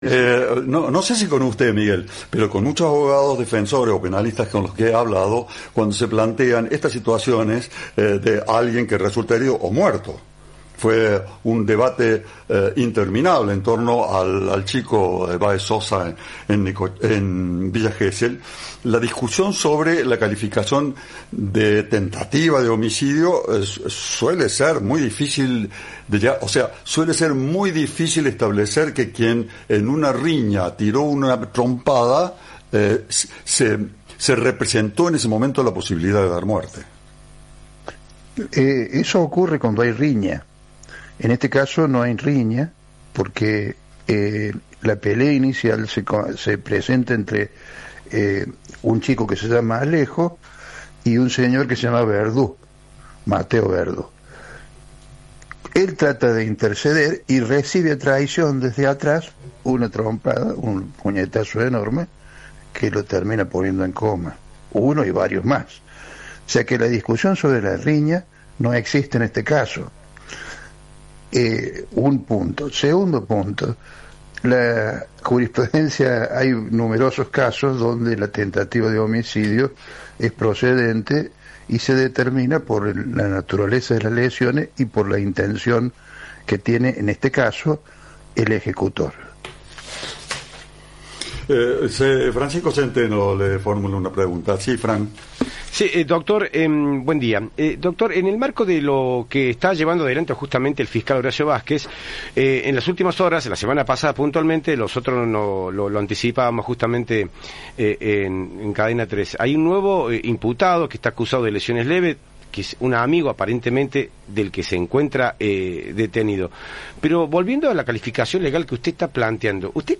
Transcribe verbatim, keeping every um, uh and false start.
Eh, no, no sé si con usted, Miguel, pero con muchos abogados defensores o penalistas con los que he hablado, cuando se plantean estas situaciones eh, de alguien que resulta herido o muerto. Fue un debate eh, interminable en torno al, al chico de Baez Sosa en, en, Nico, en Villa Gesell. La discusión sobre la calificación de tentativa de homicidio eh, suele ser muy difícil de llegar, o sea, suele ser muy difícil establecer que quien en una riña tiró una trompada eh, se, se representó en ese momento la posibilidad de dar muerte. Eh, eso ocurre cuando hay riña. En este caso no hay riña porque eh, la pelea inicial se, se presenta entre eh, un chico que se llama Alejo y un señor que se llama Verdú, Mateo Verdú. Él trata de interceder y recibe a traición desde atrás una trompada, un puñetazo enorme que lo termina poniendo en coma. Uno y varios más. O sea que la discusión sobre la riña no existe en este caso. Eh, un punto. Segundo punto, la jurisprudencia, hay numerosos casos donde la tentativa de homicidio es procedente y se determina por el, la naturaleza de las lesiones y por la intención que tiene, en este caso, el ejecutor. Eh, Francisco Centeno le formula una pregunta. Sí, Fran. Sí, eh, doctor, eh, buen día. Eh, doctor, en el marco de lo que está llevando adelante justamente el fiscal Horacio Vázquez, eh, en las últimas horas, la semana pasada puntualmente, nosotros no, lo, lo anticipábamos justamente eh, en, en Cadena tres. Hay un nuevo eh, imputado que está acusado de lesiones leves, que es un amigo aparentemente del que se encuentra eh, detenido. Pero volviendo a la calificación legal que usted está planteando, ¿usted